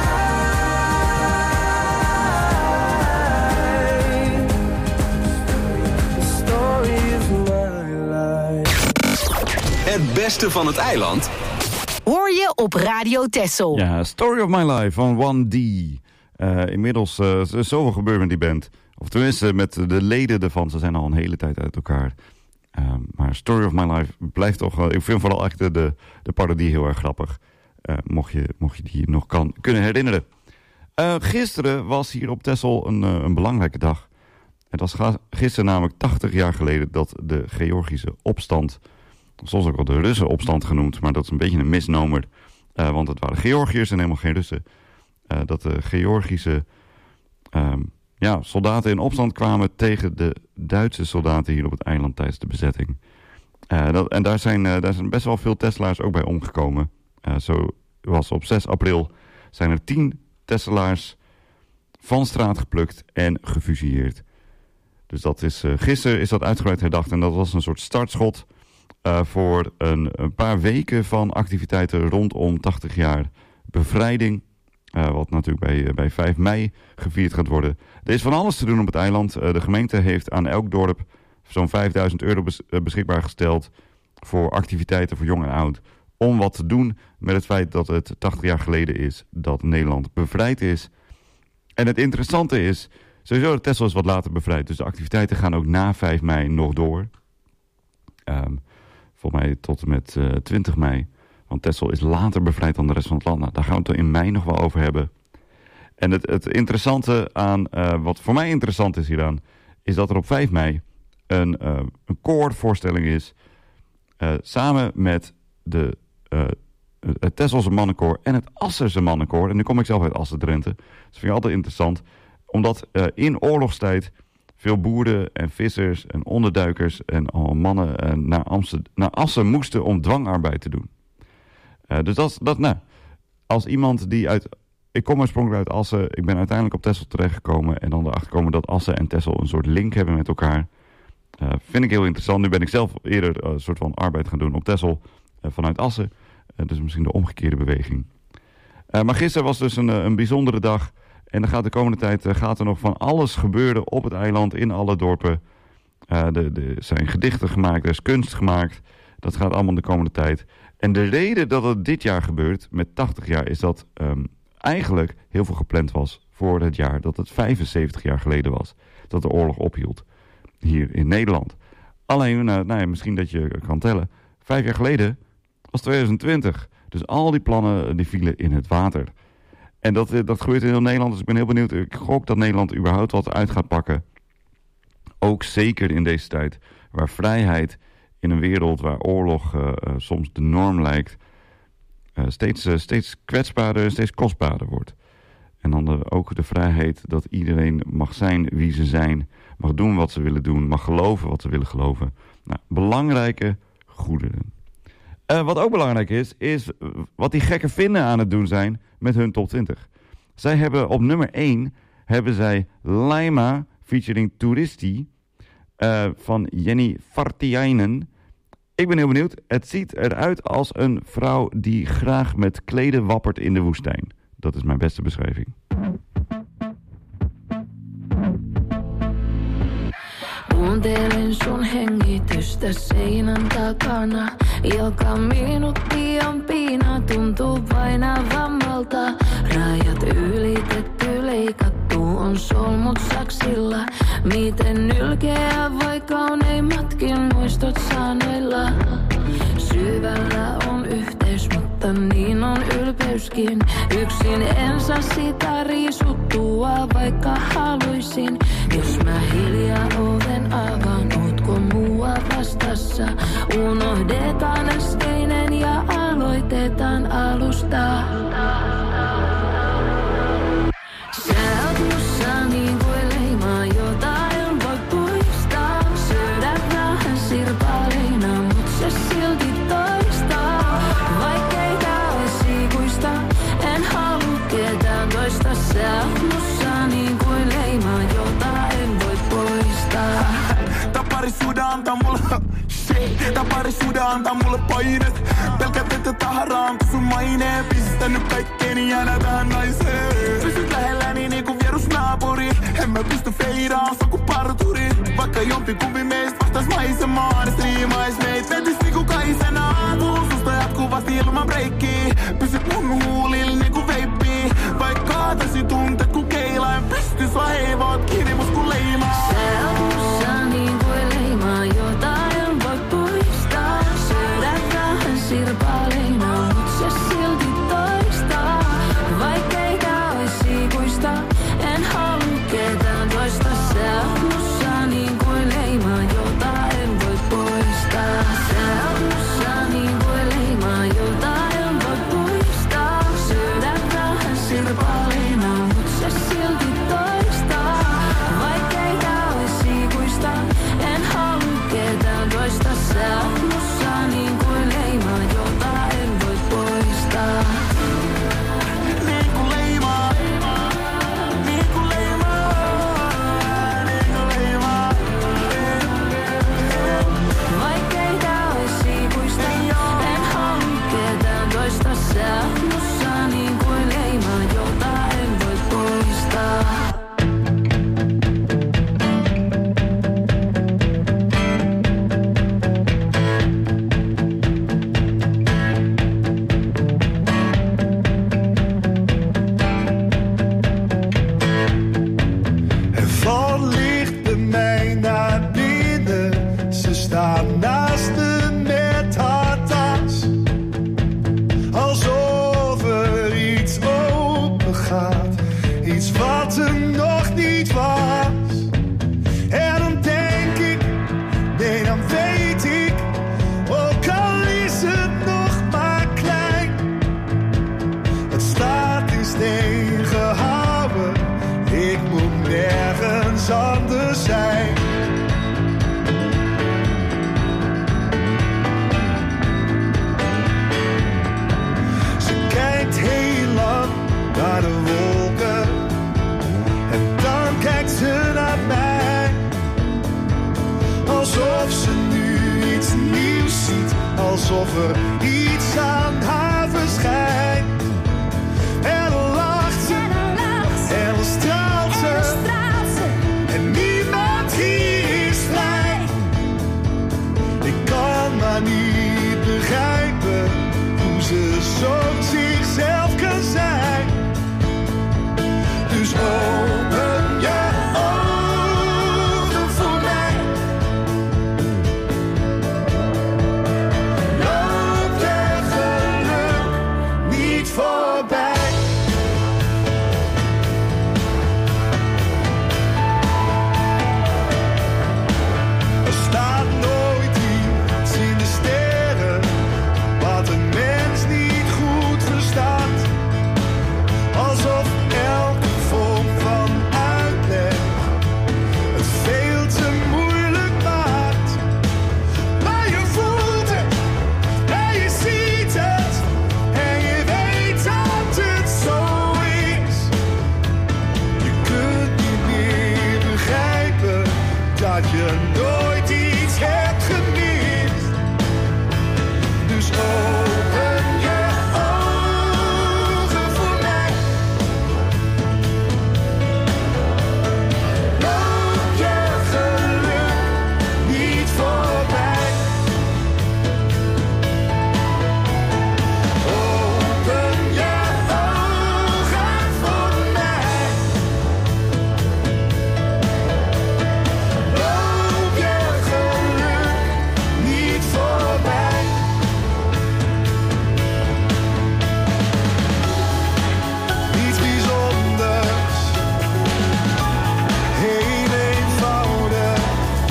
Speaker 6: life. The story of my life.
Speaker 4: Het beste van het eiland
Speaker 5: Hoor je op Radio Texel.
Speaker 8: Ja, Story of My Life van 1D. Inmiddels is er zoveel gebeurd met die band. Of tenminste met de leden ervan. Ze zijn al een hele tijd uit elkaar. Maar Story of My Life blijft toch... ik vind vooral eigenlijk de parodie heel erg grappig. Mocht je die nog kunnen herinneren. Gisteren was hier op Texel een belangrijke dag. Het was gisteren namelijk 80 jaar geleden dat de Georgische opstand... soms ook wel de Russenopstand genoemd, maar dat is een beetje een misnomer. Want het waren Georgiërs en helemaal geen Russen. Dat de Georgische soldaten in opstand kwamen tegen de Duitse soldaten hier op het eiland tijdens de bezetting. Daar zijn best wel veel Tesselaars ook bij omgekomen. Zo was op 6 april zijn er 10 Tesselaars van straat geplukt en gefusilleerd. Dus dat is, gisteren is dat uitgebreid herdacht en dat was een soort startschot... voor een paar weken van activiteiten rondom 80 jaar bevrijding. Wat natuurlijk bij 5 mei gevierd gaat worden. Er is van alles te doen op het eiland. De gemeente heeft aan elk dorp zo'n €5.000 beschikbaar gesteld... voor activiteiten voor jong en oud. Om wat te doen met het feit dat het 80 jaar geleden is dat Nederland bevrijd is. En het interessante is, sowieso de Texel is wat later bevrijd. Dus de activiteiten gaan ook na 5 mei nog door. Volgens mij tot en met 20 mei. Want Texel is later bevrijd dan de rest van het land. Nou, daar gaan we het er in mei nog wel over hebben. En het interessante aan, wat voor mij interessant is hieraan... is dat er op 5 mei een koorvoorstelling is... samen met het Tesselse mannenkoor en het Asserse mannenkoor. En nu kom ik zelf uit Assen, Drenthe. Dus dat vind ik altijd interessant. Omdat in oorlogstijd... veel boeren en vissers en onderduikers en al mannen naar Assen moesten om dwangarbeid te doen. Dus als iemand die ik kom oorspronkelijk uit Assen, ik ben uiteindelijk op Texel terechtgekomen en dan erachter komen dat Assen en Texel een soort link hebben met elkaar. Vind ik heel interessant. Nu ben ik zelf eerder een soort van arbeid gaan doen op Texel vanuit Assen. Dus misschien de omgekeerde beweging. Maar gisteren was dus een bijzondere dag. En dan gaat de komende tijd gaat er nog van alles gebeuren op het eiland, in alle dorpen. Er zijn gedichten gemaakt, er is kunst gemaakt. Dat gaat allemaal de komende tijd. En de reden dat het dit jaar gebeurt, met 80 jaar, is dat eigenlijk heel veel gepland was voor het jaar dat het 75 jaar geleden was. Dat de oorlog ophield hier in Nederland. Alleen, misschien dat je kan tellen, 5 jaar geleden was 2020. Dus al die plannen die vielen in het water. En dat gebeurt in heel Nederland, dus ik ben heel benieuwd. Ik gok dat Nederland überhaupt wat uit gaat pakken. Ook zeker in deze tijd, waar vrijheid in een wereld waar oorlog soms de norm lijkt, steeds kwetsbaarder, steeds kostbaarder wordt. En dan ook de vrijheid dat iedereen mag zijn wie ze zijn, mag doen wat ze willen doen, mag geloven wat ze willen geloven. Nou, belangrijke goederen. Wat ook belangrijk is wat die gekken vinden aan het doen zijn met hun top 20. Zij hebben op nummer 1 hebben zij Laima featuring Toeristi van Jenny Vartiainen. Ik ben heel benieuwd. Het ziet eruit als een vrouw die graag met kleden wappert in de woestijn. Dat is mijn beste beschrijving.
Speaker 11: Kuuntelen sun hengitystä seinän takana. Joka minuutti on piina, tuntuu painavammalta. Rajat ylitetty, leikattu on solmut saksilla. Miten nylkeä voi kauneimmatkin muistot sanoilla. Syvällä on yhteys, mutta niin on ylpeyskin. Yksin en saa sitä riisuttua, vaikka haluisin. Jos mä hiljaa oven avaan, ootko mua vastassa? Unohdetaan äskeinen ja aloitetaan alusta. Sä oot mussa niin kuin leimaa, jota en voi poistaa. Syödät vähän sirpaleina, mut se silti toistaa. Vaikeita
Speaker 13: parisuudaan tai mulle painet. Pelkät ette taharaan, kun sun mainee. Pistänyt kaikkeeni jäädä tähän naiseen. Pysyt lähelläni niinku vierusnaapuri. En mä pysty feiraan, sä kun parturi. Vaikka jompikumpi meistä vastais maisemaan. Ne striimais meit, vetis niinku kaisenaan. Puhun susta jatkuvasti ilman breikkii. Pysyt mun huulil niinku veippii. Vaikka kaatasi tunteet ku keila. En pysty sua heivaat kiinni mus ku leimaa.
Speaker 11: Se on mussa niin kuin leimaa, jota en voi poistaa. Syödä vähän sirpaleina, mut se silti toistaa. Vaikkei tää ois ikuista, en halua ketään toista. Se on mussa niin kuin leimaa, jota en voi poistaa. Se on mussa niin kuin leimaa, jota en voi poistaa. Syödä vähän sirpaleina, mut se silti toistaa. Vaikkei tää ois ikuista, en halua ketään toista. Se on mussa niin kuin leimaa, jota en voi poistaa.
Speaker 13: Niinku leimaa. Niinku leimaa. Niinku leimaa.
Speaker 11: Vaikkei tää ois ikuista, en halua ketään toista. Se on mussa niin kuin leimaa, jota en voi poistaa.
Speaker 13: Er valt licht bij mij naar binnen. Ze staat naast me met haar tas. Alsof er iets open gaat. Iets wat er nog niet was. En dan denk ik, nee dan weet ik. Ook al is het nog maar klein. Het staat in steen gehouden. Ik moet nergens anders zijn. Ze kijkt heel lang naar de wolken. En dan kijkt ze naar mij. Alsof ze nu iets nieuws ziet. Alsof er iets aan haar verschijnt. En dan lacht ze. En dan straalt ze. En niemand hier is vrij. Ik kan maar niet begrijpen hoe ze zo zichzelf kan zijn. Dus open je ogen voor mij. Loop je geluk niet voorbij. Er staat nooit iets in de sterren wat een mens niet goed verstaat. Alsof elke vorm van uitleg het veel te moeilijk maakt. Maar je voelt het en je ziet het en je weet dat het zo is. Je kunt niet meer begrijpen dat je nooit iets hebt gemist. Dus open je ogen voor mij. Loop je geluk niet voorbij. Open je ogen voor mij. Loop je geluk niet voorbij. Niets bijzonders, heel eenvoudig.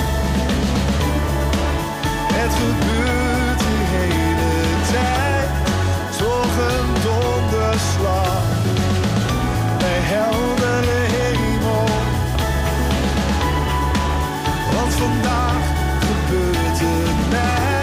Speaker 13: Het gebeurt de hele tijd, toch een donderslag bij heldere hemel. Want vandaag gebeurt het mij.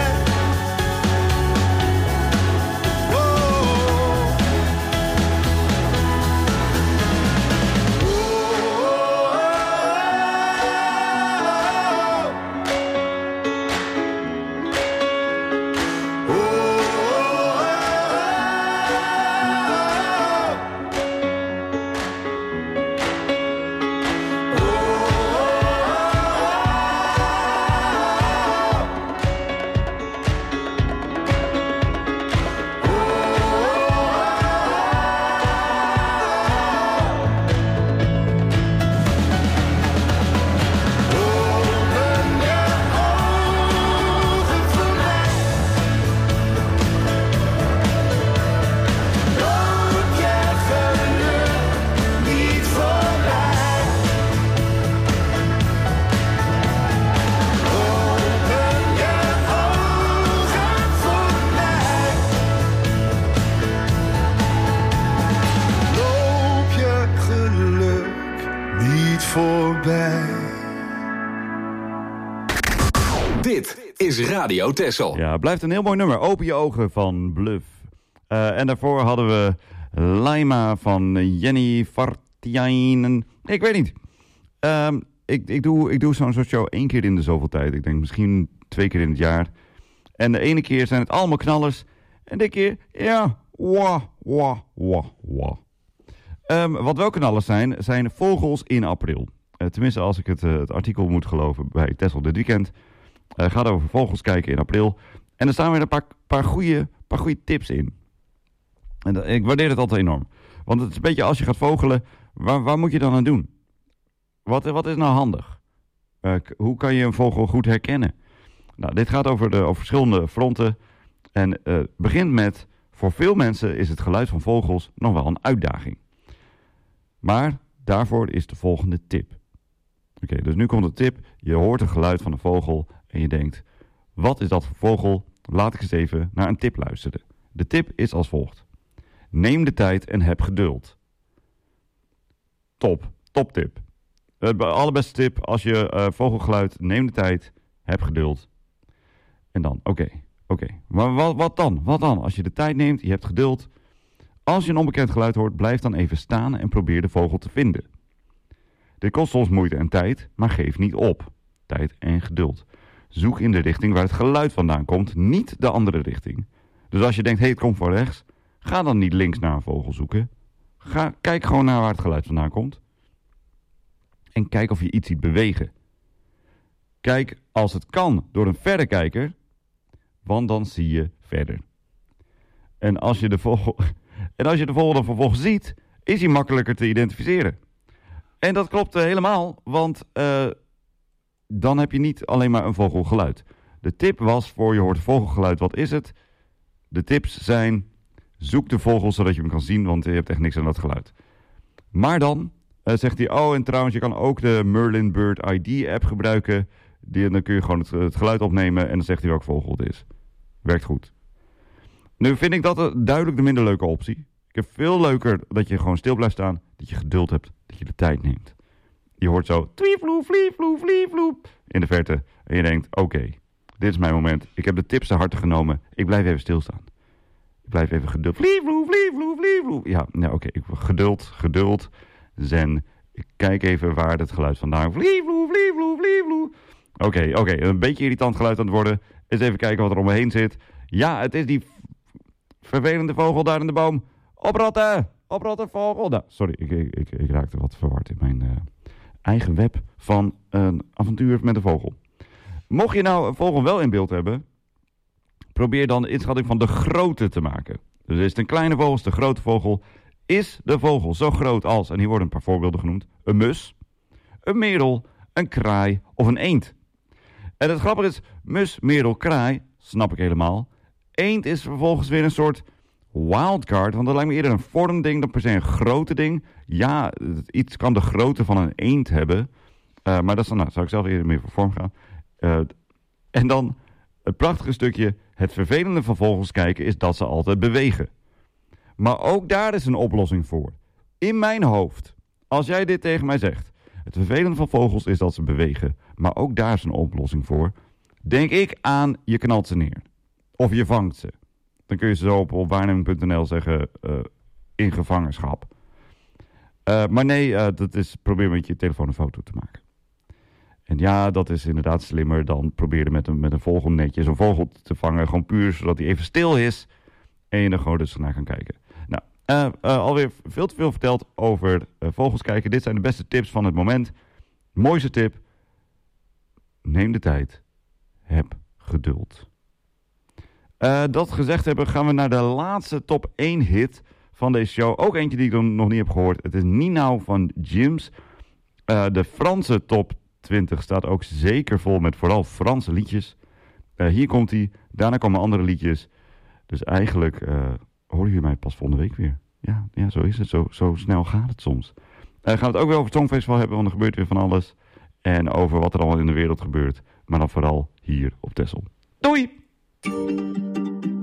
Speaker 13: bed.
Speaker 4: Dit is Radio Texel.
Speaker 8: Ja, blijft een heel mooi nummer. Open je ogen van Bluff. En daarvoor hadden we Laima van Jenny Vartiainen. Ik weet niet. Ik doe zo'n soort show 1 keer in de zoveel tijd. Ik denk misschien 2 keer in het jaar. En de ene keer zijn het allemaal knallers. En de keer, ja, wah. Wat wel knallers zijn vogels in april. Tenminste, als ik het artikel moet geloven bij Texel dit weekend. Gaat over vogels kijken in april. En er staan weer een paar goede tips in. En ik waardeer het altijd enorm. Want het is een beetje als je gaat vogelen, waar moet je dan aan doen? Wat is nou handig? Hoe kan je een vogel goed herkennen? Nou, dit gaat over verschillende fronten. En begint met, voor veel mensen is het geluid van vogels nog wel een uitdaging. Maar daarvoor is de volgende tip. Oké, dus nu komt de tip. Je hoort het geluid van een vogel en je denkt, wat is dat voor vogel? Laat ik eens even naar een tip luisteren. De tip is als volgt. Neem de tijd en heb geduld. Top tip. De allerbeste tip, als je vogelgeluid, neem de tijd, heb geduld. En dan, oké. Maar wat dan? Wat dan? Als je de tijd neemt, je hebt geduld. Als je een onbekend geluid hoort, blijf dan even staan en probeer de vogel te vinden. Dit kost soms moeite en tijd, maar geef niet op. Tijd en geduld. Zoek in de richting waar het geluid vandaan komt, niet de andere richting. Dus als je denkt, het komt van rechts, ga dan niet links naar een vogel zoeken. Kijk gewoon naar waar het geluid vandaan komt. En kijk of je iets ziet bewegen. Kijk, als het kan, door een verrekijker, want dan zie je verder. En als je de vogel dan vervolgens ziet, is hij makkelijker te identificeren. En dat klopt helemaal, want dan heb je niet alleen maar een vogelgeluid. De tip was voor je hoort vogelgeluid, wat is het? De tips zijn, zoek de vogel zodat je hem kan zien, want je hebt echt niks aan dat geluid. Maar dan zegt hij, en trouwens, je kan ook de Merlin Bird ID app gebruiken. Dan kun je gewoon het geluid opnemen en dan zegt hij welk vogel het is. Werkt goed. Nu vind ik dat duidelijk de minder leuke optie. Ik heb veel leuker dat je gewoon stil blijft staan, dat je geduld hebt, dat je de tijd neemt. Je hoort zo, twievloe, vlievloe, vlievloe, in de verte. En je denkt, oké, dit is mijn moment. Ik heb de tips ter harte genomen. Ik blijf even stilstaan. Ik blijf even geduld. Vlievloe, vlievloe, vlievloe. Ja, oké. Geduld, zen. Ik kijk even waar het geluid vandaan. Vlievloe, vlievloe, vlievloe. Oké, een beetje irritant geluid aan het worden. Eens even kijken wat er om me heen zit. Ja, het is die vervelende vogel daar in de boom. Oprotten, vogel. Nou, sorry, ik raakte wat verward in mijn eigen web van een avontuur met een vogel. Mocht je nou een vogel wel in beeld hebben, probeer dan de inschatting van de grootte te maken. Dus is het een kleine vogel, is het een grote vogel. Is de vogel zo groot als, en hier worden een paar voorbeelden genoemd, een mus, een merel, een kraai of een eend? En het grappige is, mus, merel, kraai, snap ik helemaal. Eend is vervolgens weer een soort wildcard, want dat lijkt me eerder een vormding dan per se een grote ding. Ja, iets kan de grootte van een eend hebben, maar dat is dan, zou ik zelf eerder meer voor vorm gaan. En dan het prachtige stukje, het vervelende van vogels kijken is dat ze altijd bewegen. Maar ook daar is een oplossing voor. In mijn hoofd, als jij dit tegen mij zegt, het vervelende van vogels is dat ze bewegen, maar ook daar is een oplossing voor. Denk ik aan, je knalt ze neer. Of je vangt ze. Dan kun je ze zo op waarneming.nl zeggen, in gevangenschap. Maar nee, dat is, probeer met je telefoon een foto te maken. En ja, dat is inderdaad slimmer dan proberen met een vogelnetje zo'n vogel te vangen. Gewoon puur zodat hij even stil is en je er gewoon rustig naar kan kijken. Nou, alweer veel te veel verteld over vogels kijken. Dit zijn de beste tips van het moment. Mooiste tip. Neem de tijd. Heb geduld. Dat gezegd hebben, gaan we naar de laatste top 1 hit van deze show. Ook eentje die ik nog niet heb gehoord. Het is Ninau van Jims. De Franse top 20 staat ook zeker vol met vooral Franse liedjes. Hier komt hij. Daarna komen andere liedjes. Dus eigenlijk horen jullie mij pas volgende week weer. Ja, zo is het. Zo snel gaat het soms. Gaan we het ook weer over het Songfestival hebben, want er gebeurt weer van alles. En over wat er allemaal in de wereld gebeurt. Maar dan vooral hier op Texel. Doei!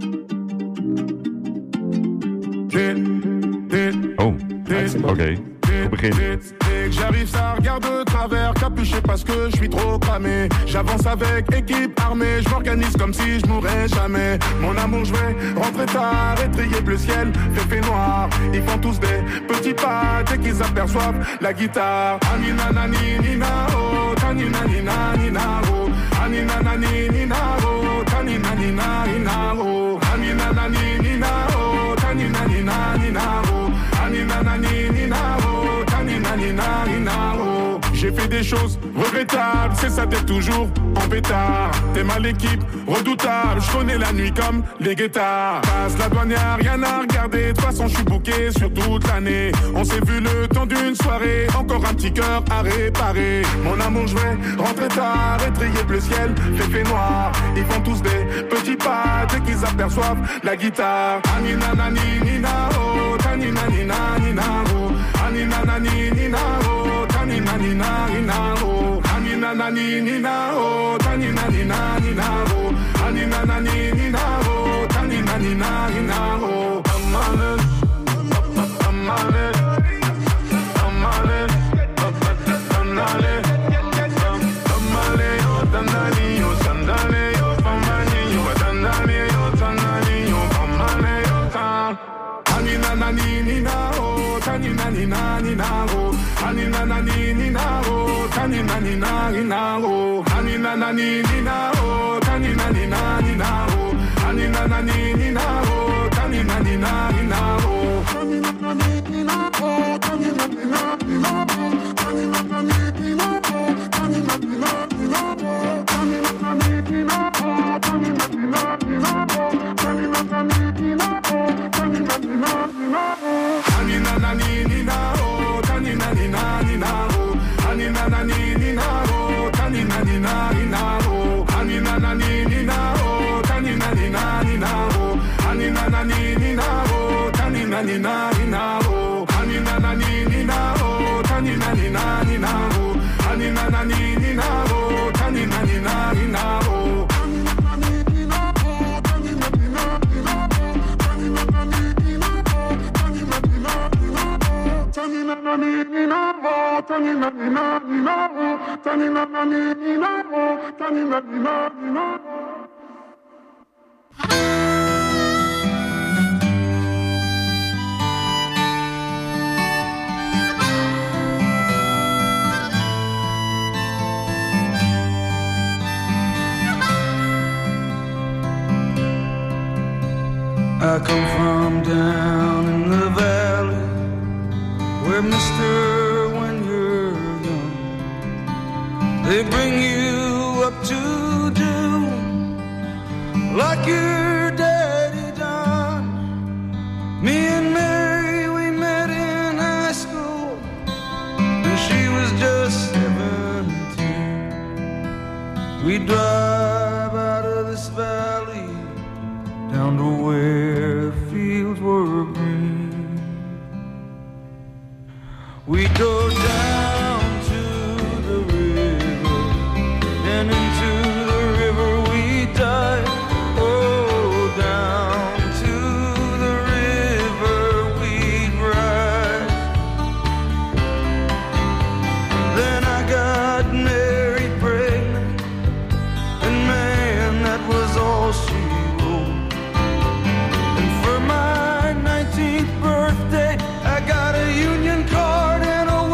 Speaker 8: Oh, oké. begin.
Speaker 13: J'arrive, ça regarde de travers, capuché parce que je suis trop cramé. J'avance avec équipe armée, je m'organise comme si je mourrais jamais. Mon amour, je vais rentrer tard, étrier bleu ciel, fait noir. Ils font tous des petits pas dès qu'ils aperçoivent la guitare. Anina nani nina oh, tanina nina nina oh, anina nani nina oh, tanina nina nina oh, anina nani nina oh, tanina nina nina oh, anina nani nina oh, tanina nina nina oh. J'ai fait des choses regrettables, c'est ça t'es toujours en pétard. T'es mal l'équipe, redoutable, je connais la nuit comme les guettards. Passe la douane, y'a rien à regarder, de toute façon je suis booké sur toute l'année. On s'est vu le temps d'une soirée, encore un petit cœur à réparer. Mon amour, je vais rentrer tard, étrier bleu ciel, fait noir. Ils font tous des petits pas dès qu'ils aperçoivent la guitare. Anina nani nina oh, tanina nina nina oh, anina nani nina oh, tanina nina nina oh, anina nani nina oh, tanina nina nina oh, anina nani nina oh, tanina nina nina oh. I'm on it, I'm on it, I'm on it, I'm on it. Anina nani nina oh, tanina nina nina oh, anina nani nina oh, tanina nina nina oh, anina nani nina oh, tanina nina nina oh, anina nani nina oh, tanina nina nina oh, anina nani nina oh, tanina nina nina oh, anina nani nina oh, tanina nina nina oh, anina nani nina oh, tanina nina nina oh, anina nani nina oh, tanina nina nina oh, anina nani nina oh, tanina nina nina oh, anina nani nina oh, tanina nina nina oh, anina nani nina oh, tanina nina nina oh, anina nani nina oh, tanina nina nina oh, anina nani nina oh, tanina nina nina oh, anina nani nina oh, tanina nina nina oh. Tanina nani nina oh, tanina nina nina oh, tanina nani nina oh, tanina nina nina oh.
Speaker 14: I come from down in the valley where, mister, when you're young, they bring you up to do like your daddy done. Me and Mary, we met in high school, and she was just 17. We drive out of this valley down to where the fields were green. We go down to the river, and into the river we dive. Oh, down to the river we ride. Then I got married pregnant, and man, that was all she wrote. And for my 19th birthday, I got a union card and a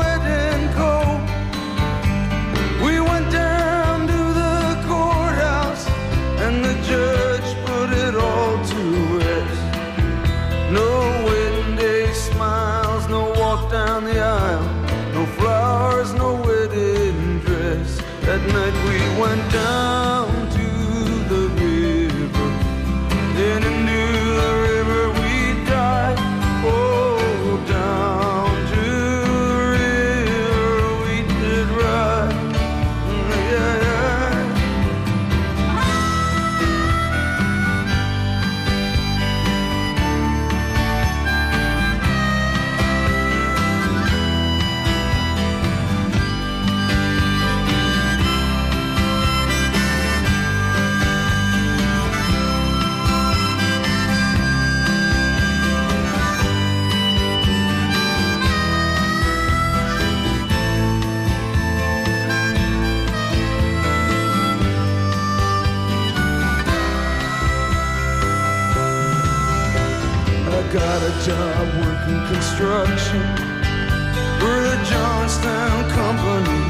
Speaker 14: working construction for the Johnstown Company.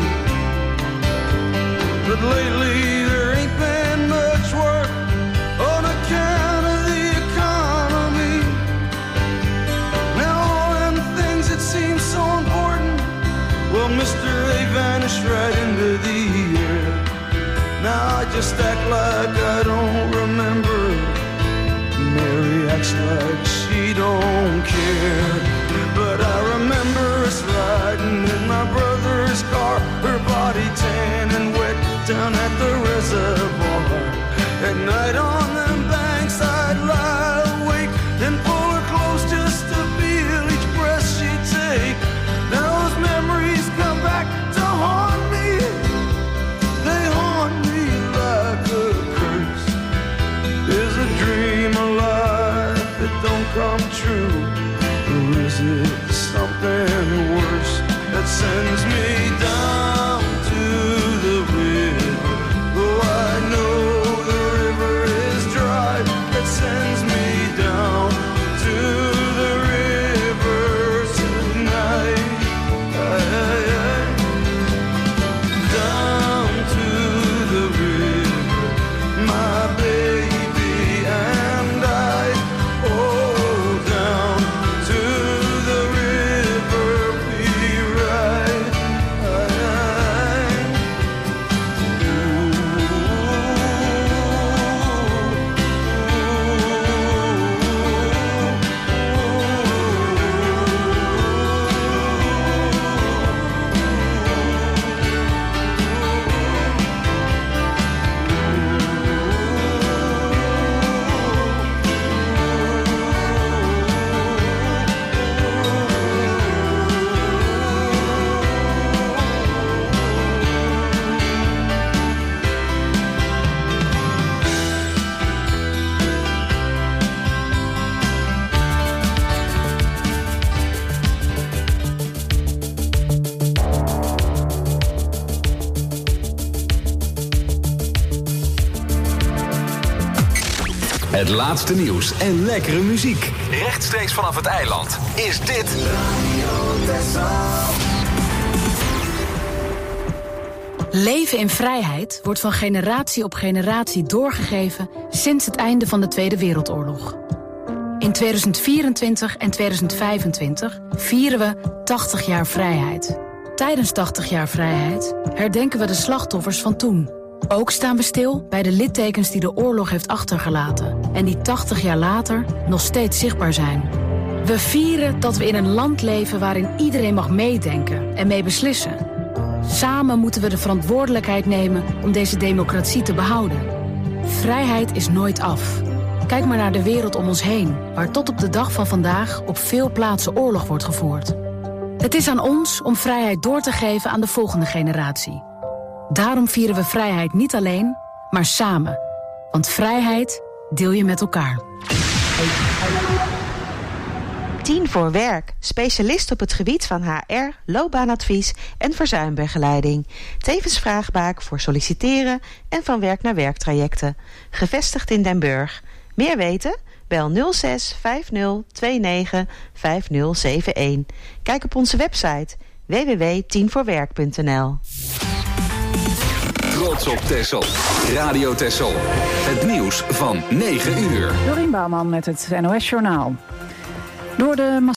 Speaker 14: But lately there ain't been much work on account of the economy. Now all them things that seem so important, well, mister, they vanished right into the air. Now I just act like I don't remember. Mary acts like she don't care. But I remember us riding in my brother's car, her body tan and wet down at the reservoir. At night on them banks I'd lie awake and pull her close just to feel each breath she'd take. Now those memories come back to haunt me. They haunt me like a curse. Is a dream alive that don't come true? Or is it something worse that sends me down to the river? Oh, I know the river is dry. That sends me down to the river tonight. Down to the river, my baby and I. Oh, down to the river we ride.
Speaker 4: Het laatste nieuws en lekkere muziek. Rechtstreeks vanaf het eiland is dit...
Speaker 15: Leven in vrijheid wordt van generatie op generatie doorgegeven sinds het einde van de Tweede Wereldoorlog. In 2024 en 2025 vieren we 80 jaar vrijheid. Tijdens 80 jaar vrijheid herdenken we de slachtoffers van toen. Ook staan we stil bij de littekens die de oorlog heeft achtergelaten en die 80 jaar later nog steeds zichtbaar zijn. We vieren dat we in een land leven waarin iedereen mag meedenken en mee beslissen. Samen moeten we de verantwoordelijkheid nemen om deze democratie te behouden. Vrijheid is nooit af. Kijk maar naar de wereld om ons heen, waar tot op de dag van vandaag op veel plaatsen oorlog wordt gevoerd. Het is aan ons om vrijheid door te geven aan de volgende generatie. Daarom vieren we vrijheid niet alleen, maar samen. Want vrijheid deel je met elkaar.
Speaker 16: 10 voor werk. Specialist op het gebied van HR, loopbaanadvies en verzuimbegeleiding. Tevens vraagbaak voor solliciteren en van werk naar werktrajecten. Gevestigd in Den Burg. Meer weten? Bel 06 50 29 5071. Kijk op onze website www.10voorwerk.nl.
Speaker 4: Trots op Texel. Radio Texel. Het nieuws van 9 uur.
Speaker 1: Dorien Bouwman met het NOS Journaal. Door de